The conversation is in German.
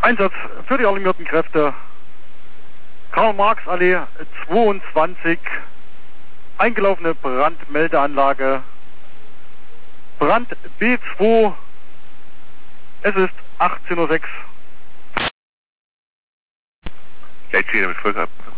Einsatz für die alarmierten Kräfte. Karl-Marx-Allee 22. Eingelaufene Brandmeldeanlage. Brand B2. Es ist 18:06 Uhr. Jetzt wieder mit Vollkörper.